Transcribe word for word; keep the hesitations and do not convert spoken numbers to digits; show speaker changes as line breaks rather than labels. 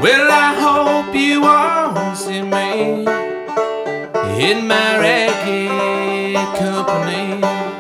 Well, I hope you won't see me in my ragged company.